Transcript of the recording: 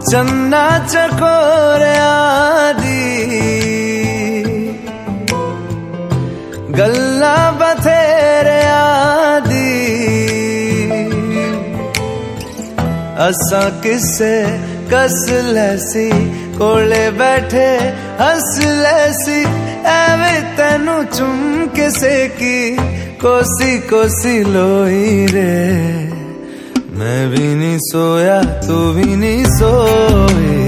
चन्ना चकोरिया दी गल्ला बथेरिया दी असा किसे कस लैसी कोले बैठे हस लैसी एवे तेनू चुम किसे की कोसी कोसी लोई रे मैं भी नहीं सोया तू भी नहीं सोई।